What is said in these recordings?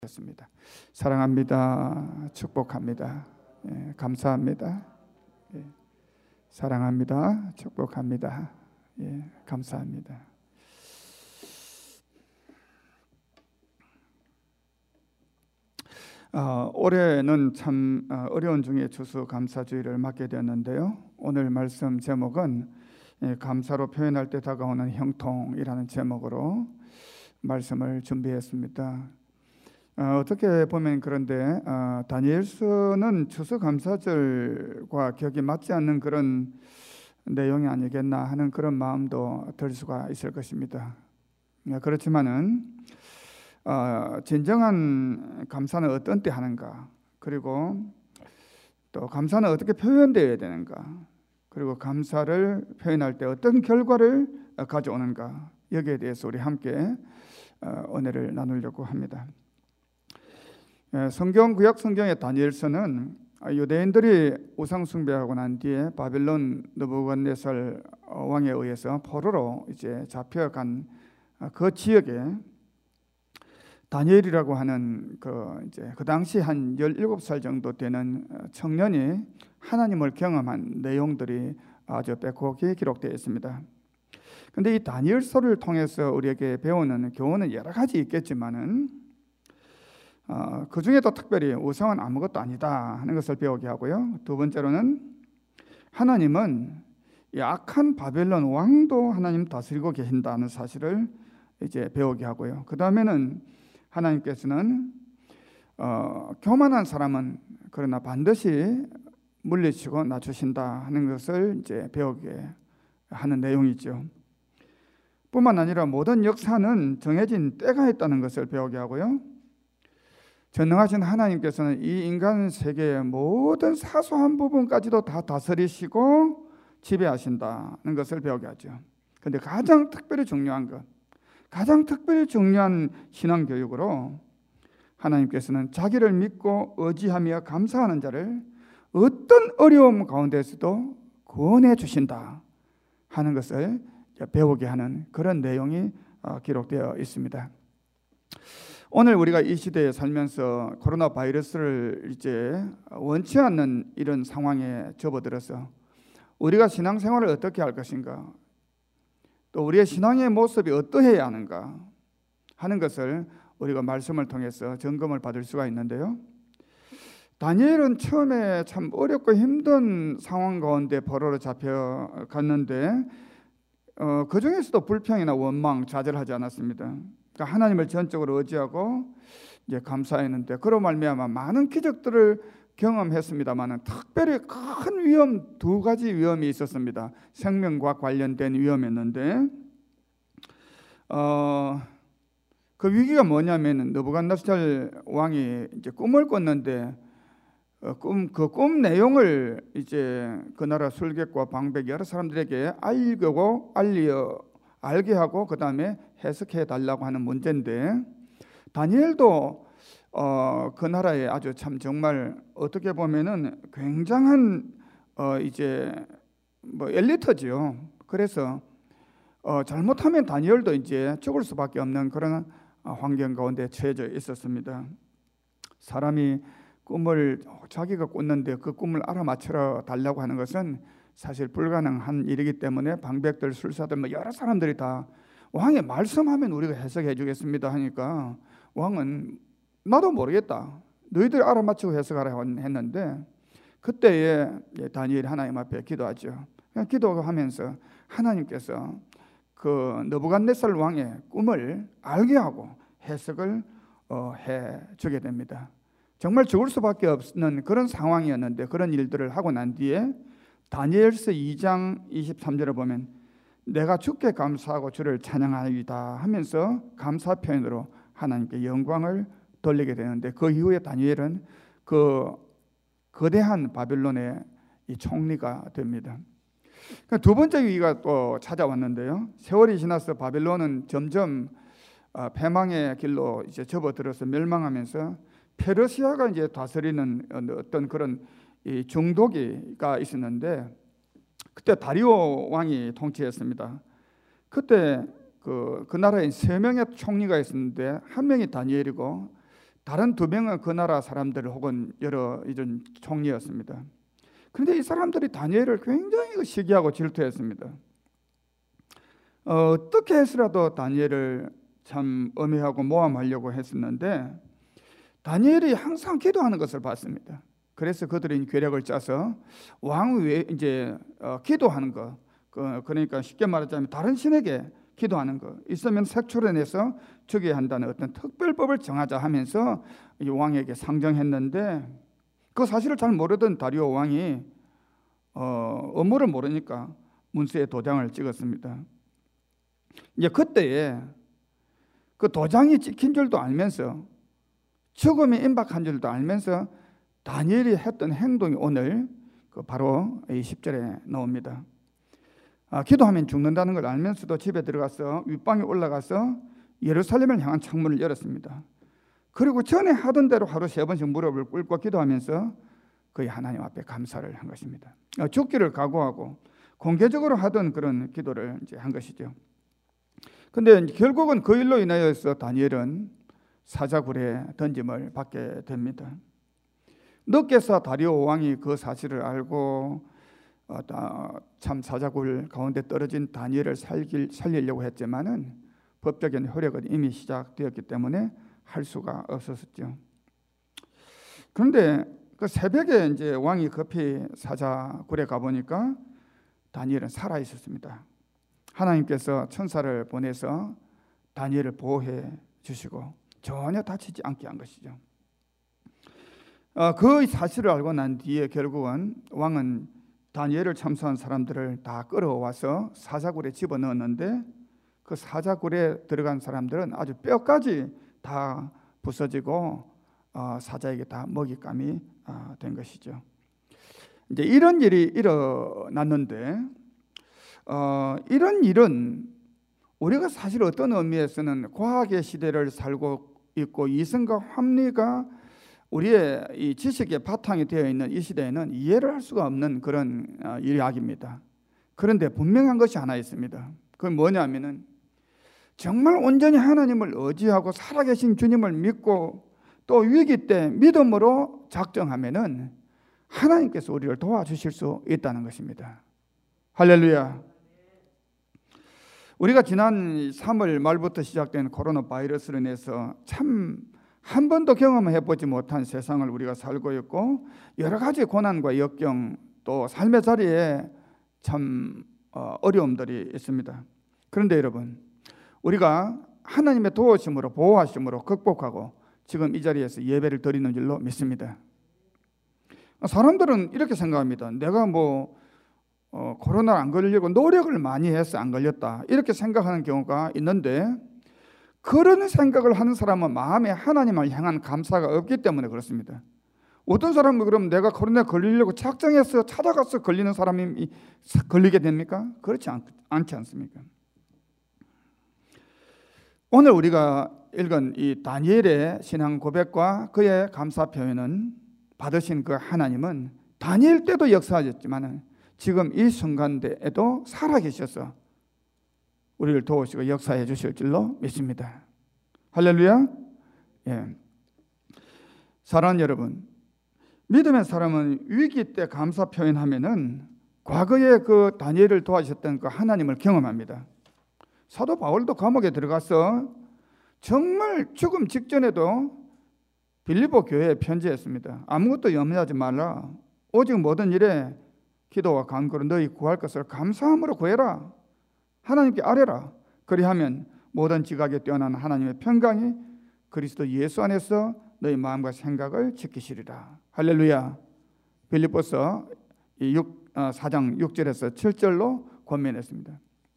습니다. 사랑합니다. 축복합니다. 감사합니다. 사랑합니다. 축복합니다. 감사합니다. 올해는 참 어려운 중에 추수감사주의를 맡게 되었는데요. 오늘 말씀 제목은 감사로 표현할 때 다가오는 형통이라는 제목으로 말씀을 준비했습니다. 어떻게 보면 그런데 다니엘서는 추수감사절과 격이 맞지 않는 그런 내용이 아니겠나 하는 그런 마음도 들 수가 있을 것입니다. 그렇지만은 진정한 감사는 어떤 때 하는가, 그리고 또 감사는 어떻게 표현되어야 되는가, 그리고 감사를 표현할 때 어떤 결과를 가져오는가, 여기에 대해서 우리 함께 은혜를 나누려고 합니다. 구약 성경의 다니엘서는 유대인들이 우상 숭배하고 난 뒤에 바빌론 느부갓네살 왕에 의해서 포로로 이제 잡혀간 그 지역에 다니엘이라고 하는 그 당시 한 17살 정도 되는 청년이 하나님을 경험한 내용들이 아주 빼곡히 기록되어 있습니다. 그런데 이 다니엘서를 통해서 우리에게 배우는 교훈은 여러 가지 있겠지만은 그 중에도 특별히 우상은 아무것도 아니다 하는 것을 배우게 하고요. 두 번째로는 하나님은 이 악한 바벨론 왕도 하나님 다스리고 계신다는 사실을 이제 배우게 하고요. 그 다음에는 하나님께서는 교만한 사람은 그러나 반드시 물리치고 낮추신다 하는 것을 이제 배우게 하는 내용이죠. 뿐만 아니라 모든 역사는 정해진 때가 있다는 것을 배우게 하고요. 전능하신 하나님께서는 이 인간 세계의 모든 사소한 부분까지도 다 다스리시고 지배하신다는 것을 배우게 하죠. 그런데 가장 특별히 중요한 것, 가장 특별히 중요한 신앙교육으로 하나님께서는 자기를 믿고 의지하며 감사하는 자를 어떤 어려움 가운데서도 구원해 주신다 하는 것을 배우게 하는 그런 내용이 기록되어 있습니다. 오늘 우리가 이 시대에 살면서 코로나 바이러스를 이제 원치 않는 이런 상황에 접어들어서 우리가 신앙생활을 어떻게 할 것인가, 또 우리의 신앙의 모습이 어떠해야 하는가 하는 것을 우리가 말씀을 통해서 점검을 받을 수가 있는데요. 다니엘은 처음에 참 어렵고 힘든 상황 가운데 포로로 잡혀갔는데 그 중에서도 불평이나 원망, 좌절하지 않았습니다. 그러니까 하나님을 전적으로 의지하고 이제 감사했는데 그로 말미암아 많은 기적들을 경험했습니다만은 특별히 큰 위험, 두 가지 위험이 있었습니다. 생명과 관련된 위험이었는데 그 위기가 뭐냐면은 느부갓네살 왕이 이제 꿈을 꿨는데 그 꿈 내용을 이제 그 나라 술객과 방백 여러 사람들에게 알게 하고 그 다음에 해석해 달라고 하는 문제인데, 다니엘도 그 나라에 아주 참 정말 어떻게 보면은 굉장한 이제 엘리트지요. 그래서 잘못하면 다니엘도 이제 죽을 수밖에 없는 그런 환경 가운데 처해져 있었습니다. 사람이 꿈을 자기가 꿨는데 그 꿈을 알아맞혀 달라고 하는 것은 사실 불가능한 일이기 때문에 방백들, 술사들, 여러 사람들이 다 왕이 말씀하면 우리가 해석해 주겠습니다 하니까 왕은 나도 모르겠다, 너희들 알아맞히고 해석하라 했는데, 그때에 다니엘이 하나님 앞에 기도하죠. 기도하면서 하나님께서 그 느부갓네살 왕의 꿈을 알게 하고 해석을 해 주게 됩니다. 정말 죽을 수밖에 없는 그런 상황이었는데, 그런 일들을 하고 난 뒤에 다니엘서 2장 23절을 보면 내가 주께 감사하고 주를 찬양하리이다 하면서 감사 표현으로 하나님께 영광을 돌리게 되는데, 그 이후에 다니엘은 그 거대한 바빌론의 이 총리가 됩니다. 두 번째 위기가 또 찾아왔는데요. 세월이 지나서 바빌론은 점점 패망의 길로 이제 접어들어서 멸망하면서 페르시아가 이제 다스리는 어떤 그런 이 중독이가 있었는데, 그때 다리오 왕이 통치했습니다. 그때 그 나라에 3명의 총리가 있었는데 한 명이 다니엘이고 다른 2명은 그 나라 사람들 혹은 여러 이런 총리였습니다. 그런데 이 사람들이 다니엘을 굉장히 시기하고 질투했습니다. 어떻게 해서라도 다니엘을 참 엄해하고 모함하려고 했었는데 다니엘이 항상 기도하는 것을 봤습니다. 그래서 그들이 계략을 짜서 왕 외에 이제 기도하는 거, 그러니까 쉽게 말하자면 다른 신에게 기도하는 거 있으면 색출해내서 죽여야 한다는 어떤 특별법을 정하자 하면서 이 왕에게 상정했는데 그 사실을 잘 모르던 다리오 왕이 업무를 모르니까 문서에 도장을 찍었습니다. 이제 그때에 그 도장이 찍힌 줄도 알면서 죽음이 임박한 줄도 알면서 다니엘이 했던 행동이 오늘 바로 이 10절에 나옵니다. 기도하면 죽는다는 걸 알면서도 집에 들어가서 윗방에 올라가서 예루살렘을 향한 창문을 열었습니다. 그리고 전에 하던 대로 하루 3번씩 무릎을 꿇고 기도하면서 거의 하나님 앞에 감사를 한 것입니다. 죽기를 각오하고 공개적으로 하던 그런 기도를 이제 한 것이죠. 근데 결국은 그 일로 인하여서 다니엘은 사자굴에 던짐을 받게 됩니다. 늦게서 다리오 왕이 그 사실을 알고 참 사자굴 가운데 떨어진 다니엘을 살리려고 했지만은 법적인 효력은 이미 시작되었기 때문에 할 수가 없었죠. 그런데 그 새벽에 이제 왕이 급히 사자굴에 가보니까 다니엘은 살아 있었습니다. 하나님께서 천사를 보내서 다니엘을 보호해 주시고 전혀 다치지 않게 한 것이죠. 그 사실을 알고 난 뒤에 결국은 왕은 다니엘을 참수한 사람들을 다 끌어와서 사자굴에 집어넣었는데 그 사자굴에 들어간 사람들은 아주 뼈까지 다 부서지고 사자에게 다 먹잇감이 된 것이죠. 이제 이런 일이 일어났는데 이런 일은 우리가 사실 어떤 의미에서는 과학의 시대를 살고 있고 이성과 합리가 우리의 이 지식의 바탕이 되어 있는 이 시대에는 이해를 할 수가 없는 그런 이야기입니다. 그런데 분명한 것이 하나 있습니다. 그건 뭐냐면은 정말 온전히 하나님을 의지하고 살아계신 주님을 믿고 또 위기 때 믿음으로 작정하면은 하나님께서 우리를 도와주실 수 있다는 것입니다. 할렐루야. 우리가 지난 3월 말부터 시작된 코로나 바이러스로 인해서 참 한 번도 경험해보지 못한 세상을 우리가 살고 있고 여러 가지 고난과 역경 또 삶의 자리에 참 어려움들이 있습니다. 그런데 여러분, 우리가 하나님의 도우심으로 보호하심으로 극복하고 지금 이 자리에서 예배를 드리는 줄로 믿습니다. 사람들은 이렇게 생각합니다. 내가 코로나 안 걸리려고 노력을 많이 해서 안 걸렸다 이렇게 생각하는 경우가 있는데 그런 생각을 하는 사람은 마음에 하나님을 향한 감사가 없기 때문에 그렇습니다. 어떤 사람은 그럼 내가 코로나 걸리려고 작정해서 찾아가서 걸리는 사람이 걸리게 됩니까? 그렇지 않지 않습니까? 오늘 우리가 읽은 이 다니엘의 신앙 고백과 그의 감사 표현은 받으신 그 하나님은 다니엘 때도 역사하셨지만 지금 이 순간대에도 살아계셔서 우리를 도우시고 역사해 주실 줄로 믿습니다. 할렐루야. 예. 사랑하는 여러분, 믿음의 사람은 위기 때 감사 표현하면은 과거에 그 다니엘을 도와주셨던 그 하나님을 경험합니다. 사도 바울도 감옥에 들어가서 정말 죽음 직전에도 빌립보 교회에 편지했습니다. 아무것도 염려하지 말라. 오직 모든 일에 기도와 간구로 너희 구할 것을 감사함으로 구해라. 하나님께 아뢰라. 그리하면 모든 지각에 뛰어난 하나님의 평강이 그리스도 예수 안에서 너희 마음과 생각을 지키시리라. 할렐루야. 빌립보서 4장 6절에서 7절로 권면했습니다.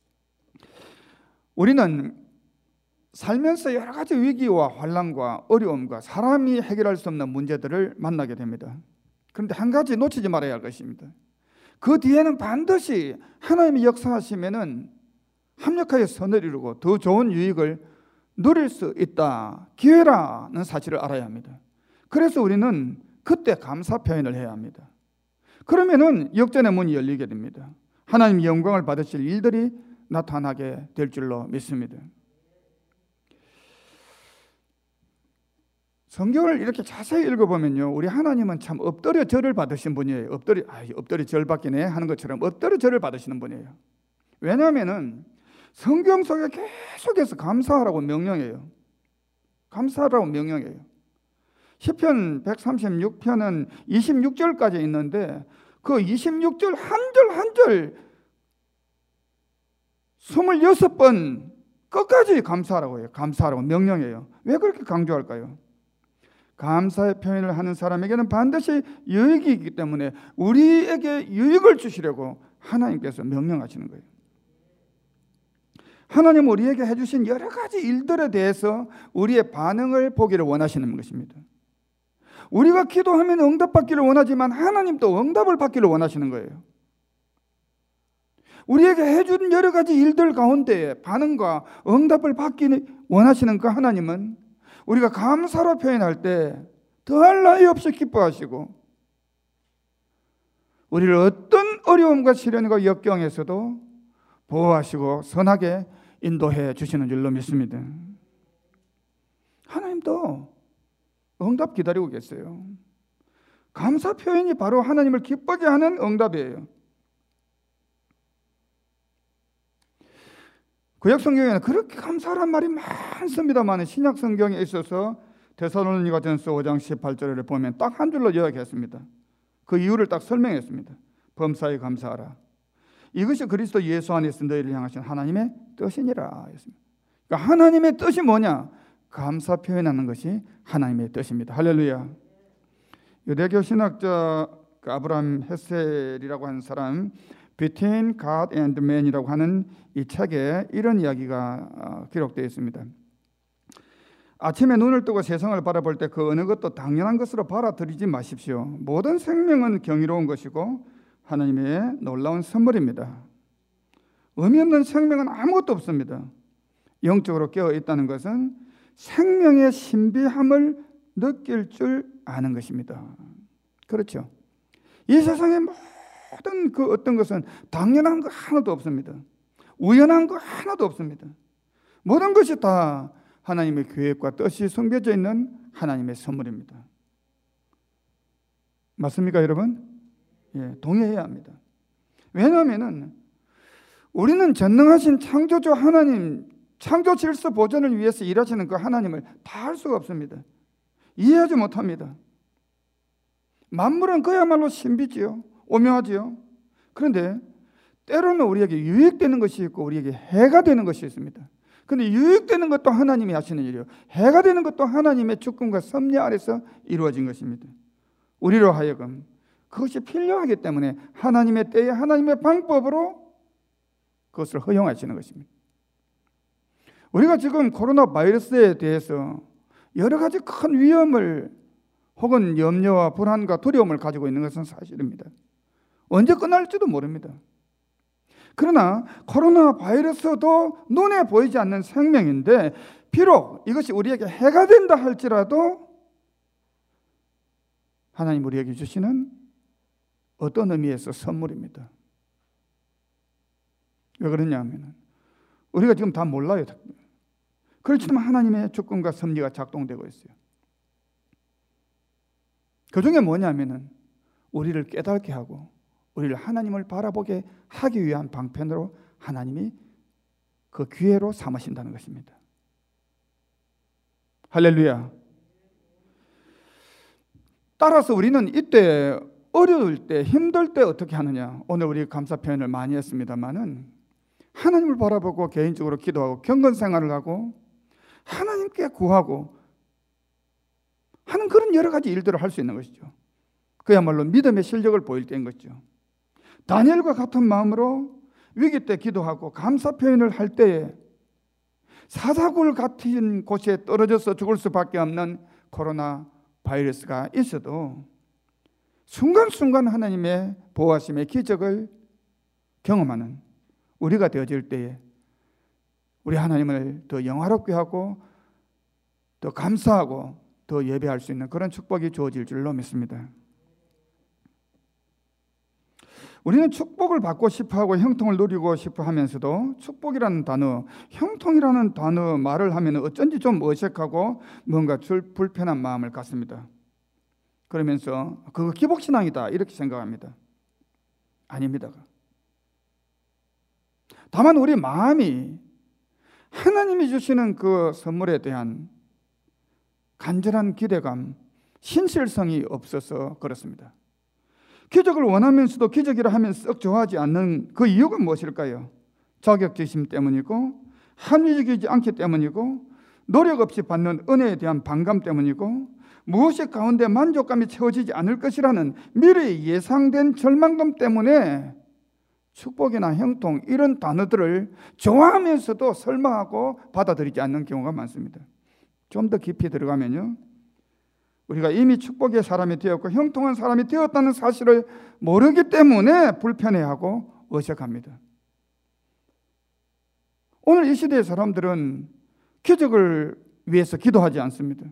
우리는 살면서 여러 가지 위기와 환난과 어려움과 사람이 해결할 수 없는 문제들을 만나게 됩니다. 그런데 한 가지 놓치지 말아야 할 것입니다. 그 뒤에는 반드시 하나님이 역사하시면은 합력하여 선을 이루고 더 좋은 유익을 누릴 수 있다. 기회라는 사실을 알아야 합니다. 그래서 우리는 그때 감사 표현을 해야 합니다. 그러면은 역전의 문이 열리게 됩니다. 하나님 영광을 받으실 일들이 나타나게 될 줄로 믿습니다. 성경을 이렇게 자세히 읽어보면요, 우리 하나님은 참 엎드려 절을 받으신 분이에요. 엎드려 절 받기네 하는 것처럼 엎드려 절을 받으시는 분이에요. 왜냐하면은 성경 속에 계속해서 감사하라고 명령해요. 감사하라고 명령해요. 시편 136편은 26절까지 있는데 그 26절 한 절 한 절 26번 끝까지 감사하라고 해요. 감사하라고 명령해요. 왜 그렇게 강조할까요? 감사의 표현을 하는 사람에게는 반드시 유익이 있기 때문에 우리에게 유익을 주시려고 하나님께서 명령하시는 거예요. 하나님 우리에게 해주신 여러 가지 일들에 대해서 우리의 반응을 보기를 원하시는 것입니다. 우리가 기도하면 응답받기를 원하지만 하나님도 응답을 받기를 원하시는 거예요. 우리에게 해준 여러 가지 일들 가운데 반응과 응답을 받기 원하시는 그 하나님은 우리가 감사로 표현할 때 더할 나위 없이 기뻐하시고 우리를 어떤 어려움과 시련과 역경에서도 보호하시고 선하게 인도해 주시는 줄로 믿습니다. 하나님도 응답 기다리고 계세요. 감사 표현이 바로 하나님을 기쁘게 하는 응답이에요. 구약 성경에는 그렇게 감사란 말이 많습니다만 신약 성경에 있어서 데살로니가전서 5장 18절을 보면 딱 한 줄로 요약했습니다. 그 이유를 딱 설명했습니다. 범사에 감사하라. 이것이 그리스도 예수 안에서 너희를 향하신 하나님의 뜻이니라 했습니다. 그러니까 하나님의 뜻이 뭐냐? 감사 표현하는 것이 하나님의 뜻입니다. 할렐루야. 유대교 신학자 아브라함 헤셀이라고 하는 사람 Between God and Man이라고 하는 이 책에 이런 이야기가 기록되어 있습니다. 아침에 눈을 뜨고 세상을 바라볼 때 그 어느 것도 당연한 것으로 받아들이지 마십시오. 모든 생명은 경이로운 것이고 하나님의 놀라운 선물입니다. 의미 없는 생명은 아무것도 없습니다. 영적으로 깨어 있다는 것은 생명의 신비함을 느낄 줄 아는 것입니다. 그렇죠? 이 세상에 모든 그 어떤 것은 당연한 거 하나도 없습니다. 우연한 거 하나도 없습니다. 모든 것이 다 하나님의 계획과 뜻이 숨겨져 있는 하나님의 선물입니다. 맞습니까, 여러분? 예, 동의해야 합니다. 왜냐하면 우리는 전능하신 창조주 하나님, 창조 질서 보존을 위해서 일하시는 그 하나님을 다 알 수가 없습니다. 이해하지 못합니다. 만물은 그야말로 신비지요. 오묘하지요. 그런데 때로는 우리에게 유익되는 것이 있고 우리에게 해가 되는 것이 있습니다. 그런데 유익되는 것도 하나님이 하시는 일이요, 해가 되는 것도 하나님의 주권과 섭리 아래서 이루어진 것입니다. 우리로 하여금 그것이 필요하기 때문에 하나님의 때에 하나님의 방법으로 그것을 허용하시는 것입니다. 우리가 지금 코로나 바이러스에 대해서 여러 가지 큰 위험을 혹은 염려와 불안과 두려움을 가지고 있는 것은 사실입니다. 언제 끝날지도 모릅니다. 그러나 코로나 바이러스도 눈에 보이지 않는 생명인데 비록 이것이 우리에게 해가 된다 할지라도 하나님 우리에게 주시는 어떤 의미에서 선물입니다. 왜 그러냐 하면 우리가 지금 다 몰라요. 그렇지만 하나님의 주권과 섭리가 작동되고 있어요. 그 중에 뭐냐면은 우리를 깨닫게 하고 우리를 하나님을 바라보게 하기 위한 방편으로 하나님이 그 기회로 삼으신다는 것입니다. 할렐루야. 따라서 우리는 이때 어려울 때 힘들 때 어떻게 하느냐. 오늘 우리 감사 표현을 많이 했습니다마는 하나님을 바라보고 개인적으로 기도하고 경건 생활을 하고 하나님께 구하고 하는 그런 여러 가지 일들을 할 수 있는 것이죠. 그야말로 믿음의 실력을 보일 때인 것이죠. 다니엘과 같은 마음으로 위기 때 기도하고 감사 표현을 할 때에 사자굴 같은 곳에 떨어져서 죽을 수밖에 없는 코로나 바이러스가 있어도 순간순간 하나님의 보호하심의 기적을 경험하는 우리가 되어질 때에 우리 하나님을 더 영화롭게 하고 더 감사하고 더 예배할 수 있는 그런 축복이 주어질 줄로 믿습니다. 우리는 축복을 받고 싶어하고 형통을 누리고 싶어 하면서도 축복이라는 단어, 형통이라는 단어 말을 하면 어쩐지 좀 어색하고 뭔가 불편한 마음을 갖습니다. 그러면서 그거 기복신앙이다 이렇게 생각합니다. 아닙니다. 다만 우리 마음이 하나님이 주시는 그 선물에 대한 간절한 기대감, 신실성이 없어서 그렇습니다. 기적을 원하면서도 기적이라 하면 썩 좋아하지 않는 그 이유가 무엇일까요? 자격지심 때문이고, 합리적이지 않기 때문이고, 노력 없이 받는 은혜에 대한 반감 때문이고, 무엇이 가운데 만족감이 채워지지 않을 것이라는 미래에 예상된 절망감 때문에 축복이나 형통 이런 단어들을 좋아하면서도 설마하고 받아들이지 않는 경우가 많습니다. 좀 더 깊이 들어가면요, 우리가 이미 축복의 사람이 되었고 형통한 사람이 되었다는 사실을 모르기 때문에 불편해하고 어색합니다. 오늘 이 시대의 사람들은 기적을 위해서 기도하지 않습니다.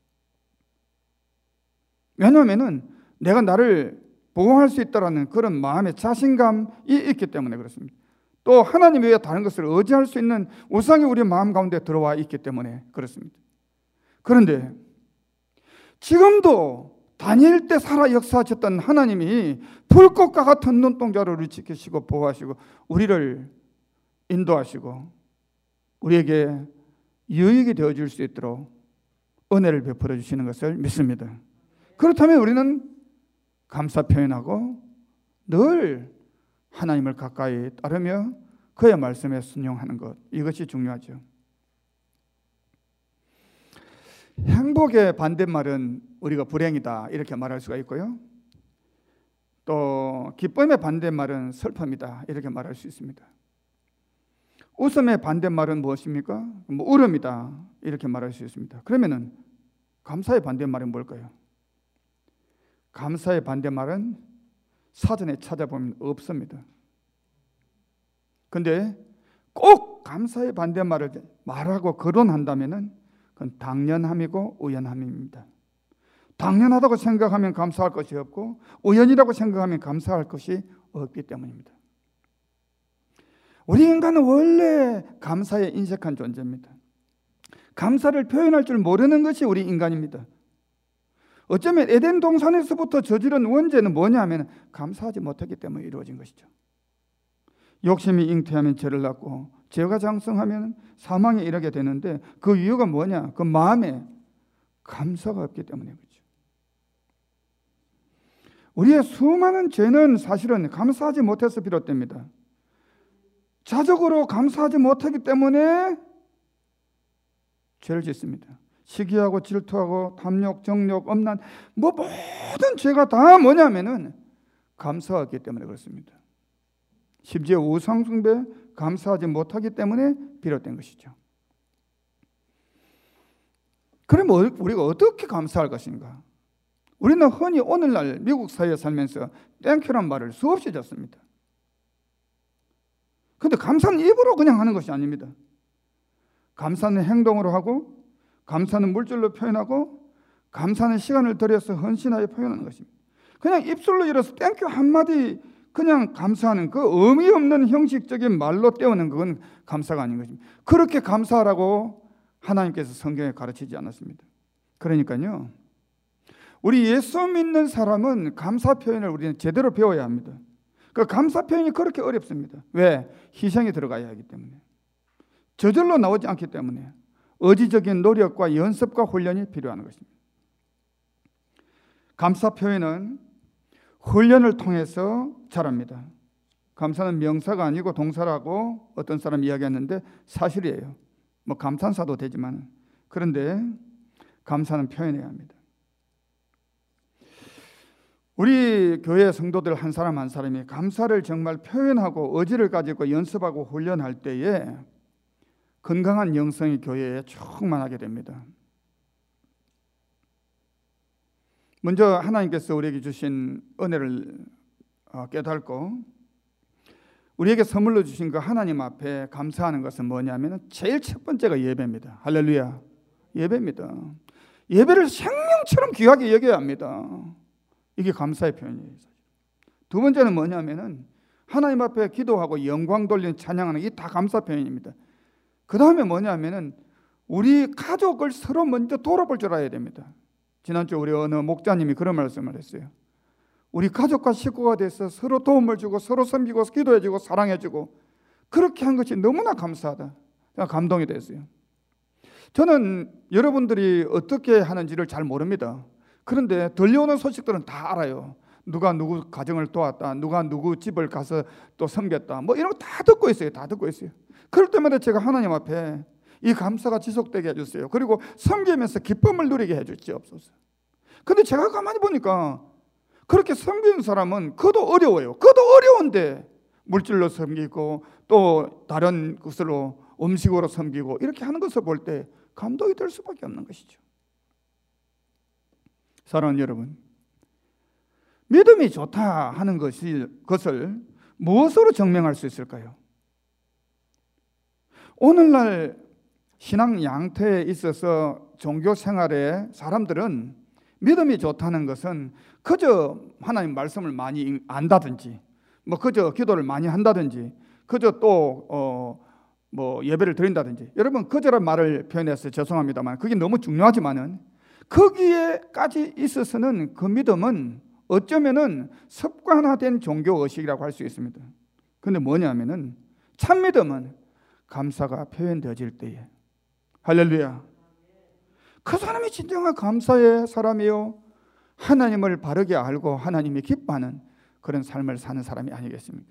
왜냐하면 내가 나를 보호할 수 있다는 그런 마음의 자신감이 있기 때문에 그렇습니다. 또 하나님 외에 다른 것을 의지할 수 있는 우상이 우리 마음 가운데 들어와 있기 때문에 그렇습니다. 그런데 지금도 다니엘 때 살아 역사하셨던 하나님이 불꽃과 같은 눈동자로 우리를 지키시고 보호하시고 우리를 인도하시고 우리에게 유익이 되어줄 수 있도록 은혜를 베풀어 주시는 것을 믿습니다. 그렇다면 우리는 감사 표현하고 늘 하나님을 가까이 따르며 그의 말씀에 순종하는 것, 이것이 중요하죠. 행복의 반대말은 우리가 불행이다 이렇게 말할 수가 있고요, 또 기쁨의 반대말은 슬픔이다 이렇게 말할 수 있습니다. 웃음의 반대말은 무엇입니까? 울음이다 이렇게 말할 수 있습니다. 그러면은 감사의 반대말은 뭘까요? 감사의 반대말은 사전에 찾아보면 없습니다. 근데 꼭 감사의 반대말을 말하고 거론한다면은 그건 당연함이고 우연함입니다. 당연하다고 생각하면 감사할 것이 없고 우연이라고 생각하면 감사할 것이 없기 때문입니다. 우리 인간은 원래 감사에 인색한 존재입니다. 감사를 표현할 줄 모르는 것이 우리 인간입니다. 어쩌면 에덴 동산에서부터 저지른 원죄는 뭐냐면 감사하지 못했기 때문에 이루어진 것이죠. 욕심이 잉태하면 죄를 낳고 죄가 장성하면 사망에 이르게 되는데 그 이유가 뭐냐? 그 마음에 감사가 없기 때문에 그렇죠. 우리의 수많은 죄는 사실은 감사하지 못해서 비롯됩니다. 자적으로 감사하지 못하기 때문에 죄를 짓습니다. 시기하고 질투하고 탐욕, 정욕, 엄란 모든 죄가 다 뭐냐면은 감사하기 때문에 그렇습니다. 심지어 우상 숭배, 감사하지 못하기 때문에 비롯된 것이죠. 그러면 우리가 어떻게 감사할 것인가? 우리는 흔히 오늘날 미국 사회에 살면서 땡큐란 말을 수없이 듣습니다. 그런데 감사는 입으로 그냥 하는 것이 아닙니다. 감사는 행동으로 하고, 감사는 물질로 표현하고, 감사는 시간을 들여서 헌신하여 표현하는 것입니다. 그냥 입술로 일어서 땡큐 한마디 그냥 감사하는 그 의미 없는 형식적인 말로 때우는 그건 감사가 아닌 것입니다. 그렇게 감사하라고 하나님께서 성경에 가르치지 않았습니다. 그러니까요, 우리 예수 믿는 사람은 감사 표현을 우리는 제대로 배워야 합니다. 그 감사 표현이 그렇게 어렵습니다. 왜? 희생이 들어가야 하기 때문에, 저절로 나오지 않기 때문에 의지적인 노력과 연습과 훈련이 필요한 것입니다. 감사 표현은 훈련을 통해서 자랍니다. 감사는 명사가 아니고 동사라고 어떤 사람이 이야기했는데 사실이에요. 뭐 감탄사도 되지만, 그런데 감사는 표현해야 합니다. 우리 교회 성도들 한 사람 한 사람이 감사를 정말 표현하고 의지를 가지고 연습하고 훈련할 때에 건강한 영성이 교회에 충만하게 됩니다. 먼저 하나님께서 우리에게 주신 은혜를 깨닫고 우리에게 선물로 주신 그 하나님 앞에 감사하는 것은 뭐냐면 제일 첫 번째가 예배입니다. 할렐루야. 예배입니다. 예배를 생명처럼 귀하게 여겨야 합니다. 이게 감사의 표현이에요. 두 번째는 뭐냐면은 하나님 앞에 기도하고 영광 돌리는 찬양하는 이 다 감사 표현입니다. 그 다음에 뭐냐면은 우리 가족을 서로 먼저 돌아볼 줄 알아야 됩니다. 지난주 우리 어느 목자님이 그런 말씀을 했어요. 우리 가족과 식구가 돼서 서로 도움을 주고 서로 섬기고 기도해주고 사랑해주고 그렇게 한 것이 너무나 감사하다. 감동이 됐어요. 저는 여러분들이 어떻게 하는지를 잘 모릅니다. 그런데 들려오는 소식들은 다 알아요. 누가 누구 가정을 도왔다, 누가 누구 집을 가서 또 섬겼다, 뭐 이런 거 다 듣고 있어요. 다 듣고 있어요. 그럴 때마다 제가 하나님 앞에 이 감사가 지속되게 해주세요. 그리고 섬기면서 기쁨을 누리게 해주시옵소서. 근데 제가 가만히 보니까 그렇게 섬기는 사람은 그도 어려워요. 그도 어려운데 물질로 섬기고 또 다른 것으로 음식으로 섬기고 이렇게 하는 것을 볼 때 감동이 될 수밖에 없는 것이죠. 사랑하는 여러분, 믿음이 좋다 하는 것을 무엇으로 증명할 수 있을까요? 오늘날 신앙 양태에 있어서 종교 생활에 사람들은 믿음이 좋다는 것은 그저 하나님 말씀을 많이 안다든지 뭐 그저 기도를 많이 한다든지 그저 또 뭐 예배를 드린다든지, 여러분 그저란 말을 표현해서 죄송합니다만 그게 너무 중요하지만은 거기에까지 있어서는 그 믿음은 어쩌면은 습관화된 종교 의식이라고 할 수 있습니다. 그런데 뭐냐면은 참 믿음은 감사가 표현되어질 때에, 할렐루야, 그 사람이 진정한 감사의 사람이요 하나님을 바르게 알고 하나님이 기뻐하는 그런 삶을 사는 사람이 아니겠습니까?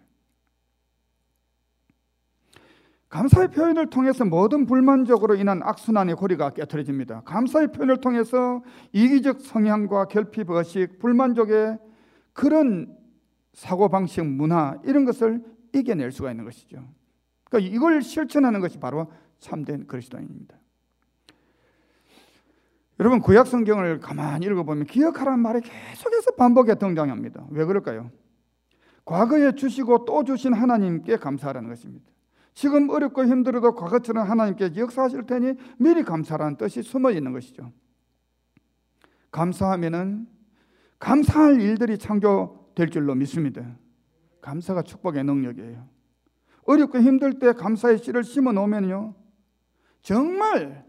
감사의 표현을 통해서 모든 불만족으로 인한 악순환의 고리가 깨트려집니다. 감사의 표현을 통해서 이기적 성향과 결핍 의식, 불만족의 그런 사고방식, 문화 이런 것을 이겨낼 수가 있는 것이죠. 그러니까 이걸 실천하는 것이 바로 참된 그리스도인입니다. 여러분 구약 성경을 가만히 읽어보면 기억하라는 말이 계속해서 반복해 등장합니다. 왜 그럴까요? 과거에 주시고 또 주신 하나님께 감사하라는 것입니다. 지금 어렵고 힘들어도 과거처럼 하나님께 역사하실 테니 미리 감사라는 뜻이 숨어 있는 것이죠. 감사하면은 감사할 일들이 창조될 줄로 믿습니다. 감사가 축복의 능력이에요. 어렵고 힘들 때 감사의 씨를 심어 놓으면요 정말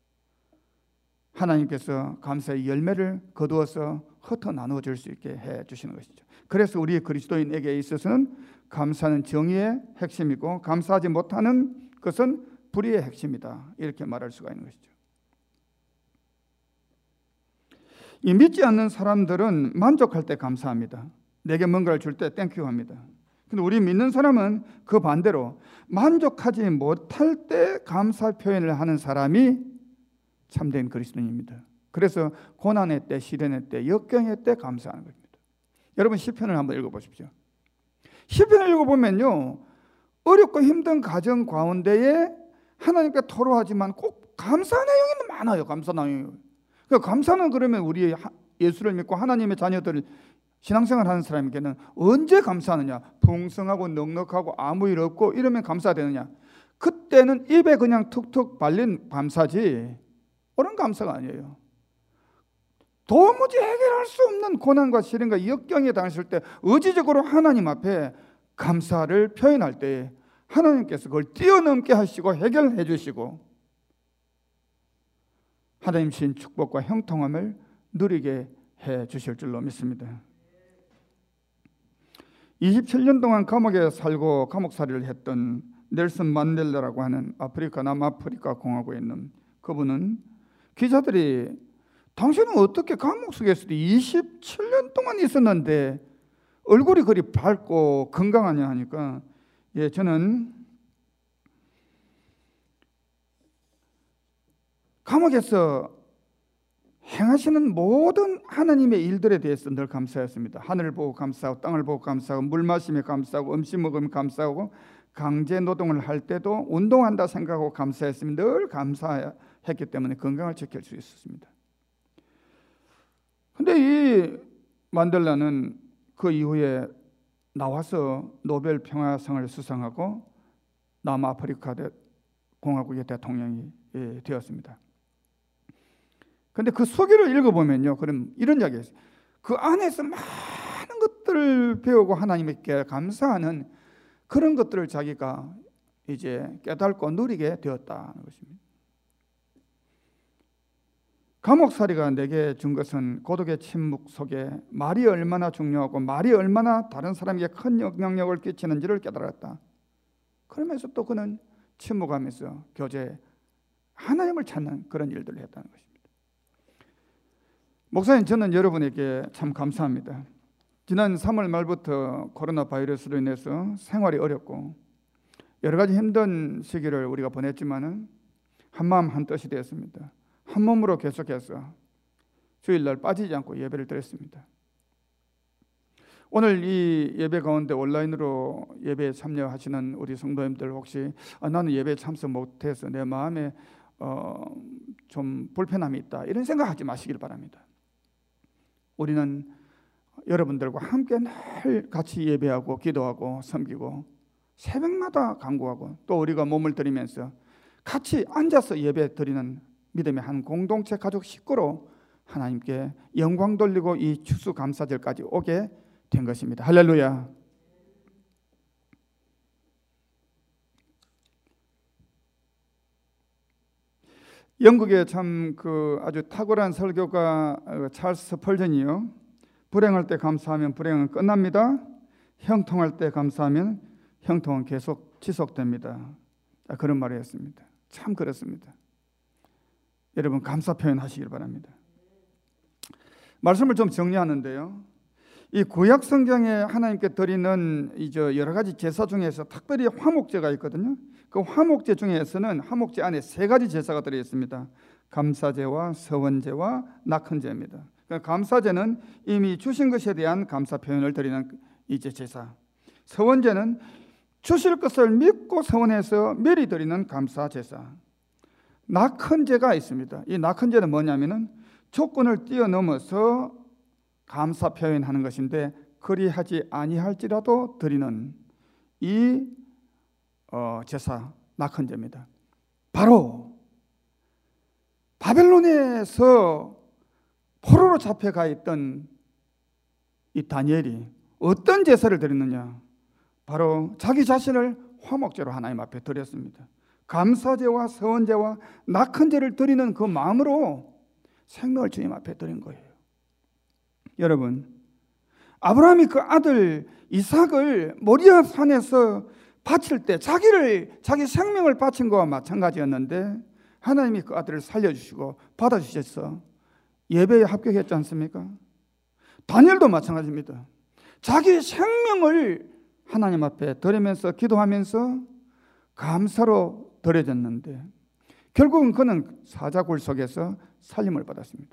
하나님께서 감사의 열매를 거두어서 흩어 나누어 줄 수 있게 해 주시는 것이죠. 그래서 우리 그리스도인에게 있어서는 감사는 정의의 핵심이고 감사하지 못하는 것은 불의의 핵심이다, 이렇게 말할 수가 있는 것이죠. 이 믿지 않는 사람들은 만족할 때 감사합니다. 내게 뭔가를 줄 때 땡큐 합니다. 근데 우리 믿는 사람은 그 반대로 만족하지 못할 때 감사 표현을 하는 사람이 참된 그리스도인입니다. 그래서 고난의 때, 시련의 때, 역경의 때 감사하는 겁니다. 여러분 시편을 한번 읽어보십시오. 시편을 읽어보면요 어렵고 힘든 가정 가운데에 하나님께 토로하지만 꼭 감사 내용이 많아요. 감사 내용이. 그러니까 감사는 그러면 우리 예수를 믿고 하나님의 자녀들 신앙생활 하는 사람에게는 언제 감사하느냐? 풍성하고 넉넉하고 아무 일 없고 이러면 감사되느냐? 그때는 입에 그냥 툭툭 발린 감사지 옳은 감사가 아니에요. 도무지 해결할 수 없는 고난과 시련과 역경에 당했을 때 의지적으로 하나님 앞에 감사를 표현할 때 하나님께서 그걸 뛰어넘게 하시고 해결해 주시고 하나님 신 축복과 형통함을 누리게 해 주실 줄로 믿습니다. 27년 동안 감옥에 살고 감옥살이를 했던 넬슨 만델라라고 하는 아프리카 남아프리카 공화국에 있는 그분은 기자들이 당신은 어떻게 감옥 속에서도 27년 동안 있었는데 얼굴이 그리 밝고 건강하냐 하니까 저는 감옥에서 행하시는 모든 하나님의 일들에 대해서 늘 감사했습니다. 하늘을 보고 감사하고 땅을 보고 감사하고 물 마시며 감사하고 음식 먹으며 감사하고 강제 노동을 할 때도 운동한다 생각하고 감사했습니다. 늘 감사했기 때문에 건강을 지킬 수 있었습니다. 근데 이 만델라는 그 이후에 나와서 노벨 평화상을 수상하고 남아프리카 공화국의 대통령이 되었습니다. 근데 그 서기를 읽어보면요, 그럼 이런 이야기가 있어요. 그 안에서 많은 그런 것들을 배우고 하나님께 감사하는 그런 것들을 자기가 이제 깨닫고 누리게 되었다는 것입니다. 감옥살이가 내게 준 것은 고독의 침묵 속에 말이 얼마나 중요하고 말이 얼마나 다른 사람에게 큰 영향력을 끼치는지를 깨달았다. 그러면서 또 그는 침묵하면서 교제, 하나님을 찾는 그런 일들을 했다는 것입니다. 목사님, 저는 여러분에게 참 감사합니다. 지난 3월 말부터 코로나 바이러스로 인해서 생활이 어렵고 여러 가지 힘든 시기를 우리가 보냈지만은 한마음 한뜻이 되었습니다. 한 몸으로 계속해서 주일날 빠지지 않고 예배를 드렸습니다. 오늘 이 예배 가운데 온라인으로 예배에 참여하시는 우리 성도님들 혹시 나는 예배에 참석 못해서 내 마음에 좀 불편함이 있다, 이런 생각하지 마시길 바랍니다. 우리는 여러분들과 함께 늘 같이 예배하고 기도하고 섬기고 새벽마다 간구하고 또 우리가 몸을 들이면서 같이 앉아서 예배 드리는 믿음의 한 공동체 가족 식구로 하나님께 영광 돌리고 이 추수감사절까지 오게 된 것입니다. 할렐루야. 영국의 참 아주 탁월한 설교가 찰스 스펄전이요, 불행할 때 감사하면 불행은 끝납니다. 형통할 때 감사하면 형통은 계속 지속됩니다. 그런 말을 했습니다. 참 그렇습니다. 여러분 감사 표현하시길 바랍니다. 말씀을 좀 정리하는데요, 이 구약 성경에 하나님께 드리는 이제 여러 가지 제사 중에서 특별히 화목제가 있거든요. 그 화목제 중에서는 화목제 안에 3가지 제사가 들어 있습니다. 감사제와 서원제와 낙헌제입니다. 감사제는 이미 주신 것에 대한 감사 표현을 드리는 이제 제사. 서원제는 주실 것을 믿고 서원해서 미리 드리는 감사 제사. 낙헌제가 있습니다. 이 낙헌제는 뭐냐면은 조건을 뛰어넘어서 감사 표현하는 것인데 그리하지 아니할지라도 드리는 이 제사, 낙헌제입니다. 바로 바벨론에서 포로로 잡혀가 있던 이 다니엘이 어떤 제사를 드렸느냐, 바로 자기 자신을 화목제로 하나님 앞에 드렸습니다. 감사제와 서원제와 낙헌제를 드리는 그 마음으로 생명을 주님 앞에 드린 거예요. 여러분, 아브라함이 그 아들 이삭을 모리아 산에서 바칠 때 자기 생명을 바친 것과 마찬가지였는데 하나님이 그 아들을 살려주시고 받아주셔서 예배에 합격했지 않습니까? 다니엘도 마찬가지입니다. 자기 생명을 하나님 앞에 드리면서 기도하면서 감사로 드려졌는데 결국은 그는 사자굴 속에서 살림을 받았습니다.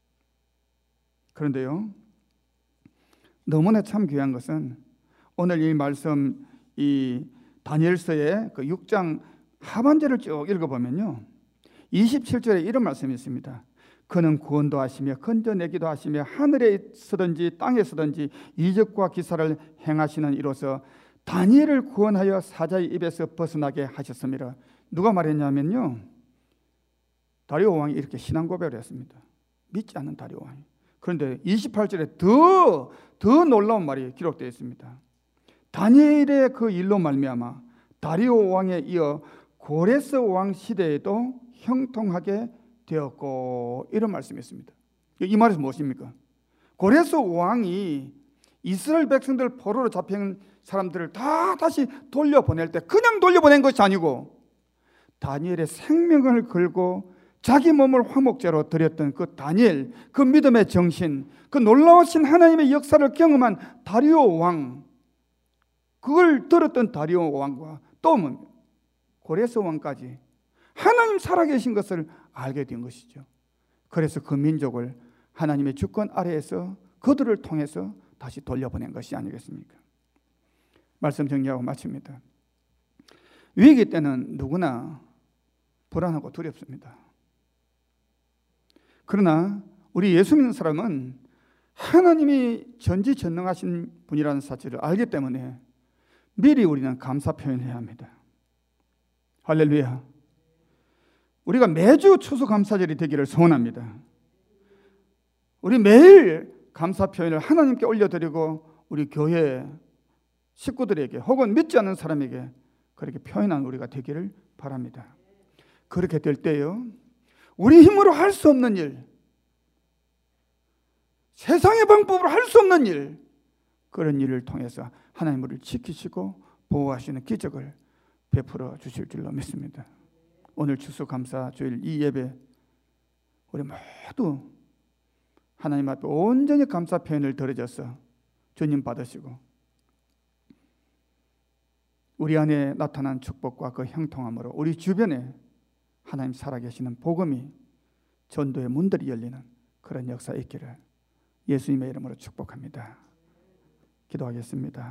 그런데요, 너무나 참 귀한 것은 오늘 이 말씀, 이 다니엘서의 그 6장 하반절을 쭉 읽어보면요, 27절에 이런 말씀이 있습니다. 그는 구원도 하시며 건져내기도 하시며 하늘에 서든지 땅에 서든지 이적과 기사를 행하시는 이로써 다니엘을 구원하여 사자의 입에서 벗어나게 하셨습니다. 누가 말했냐면요, 다리오 왕이 이렇게 신앙 고백을 했습니다. 믿지 않는 다리오 왕이. 그런데 28절에 더 놀라운 말이 기록되어 있습니다. 다니엘의 그 일로 말미암아 다리오 왕에 이어 고레스 왕 시대에도 형통하게 되었고, 이런 말씀이 있습니다. 이 말에서 무엇입니까? 고레스 왕이 이스라엘 백성들 포로로 잡힌 사람들을 다 다시 돌려보낼 때 그냥 돌려보낸 것이 아니고 다니엘의 생명을 걸고 자기 몸을 화목제로 드렸던 그 다니엘, 그 믿음의 정신, 그 놀라우신 하나님의 역사를 경험한 다리오 왕, 그걸 들었던 다리오 왕과 또 고레스 왕까지 하나님 살아계신 것을 알게 된 것이죠. 그래서 그 민족을 하나님의 주권 아래에서 그들을 통해서 다시 돌려보낸 것이 아니겠습니까? 말씀 정리하고 마칩니다. 위기 때는 누구나 불안하고 두렵습니다. 그러나 우리 예수 믿는 사람은 하나님이 전지전능하신 분이라는 사실을 알기 때문에 미리 우리는 감사 표현해야 합니다. 할렐루야. 우리가 매주 추수감사절이 되기를 소원합니다. 우리 매일 감사 표현을 하나님께 올려드리고 우리 교회 식구들에게 혹은 믿지 않는 사람에게 그렇게 표현한 우리가 되기를 바랍니다. 그렇게 될 때요, 우리 힘으로 할 수 없는 일, 세상의 방법으로 할 수 없는 일, 그런 일을 통해서 하나님 우리를 지키시고 보호하시는 기적을 베풀어 주실 줄로 믿습니다. 오늘 추수감사 주일 이 예배 우리 모두 하나님 앞에 온전히 감사 표현을 드려져서 주님 받으시고 우리 안에 나타난 축복과 그 형통함으로 우리 주변에 하나님 살아계시는 복음이 전도의 문들이 열리는 그런 역사 있기를 예수님의 이름으로 축복합니다. 기도하겠습니다.